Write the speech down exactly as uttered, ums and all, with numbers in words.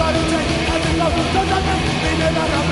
try to take, and the love doesn't make me never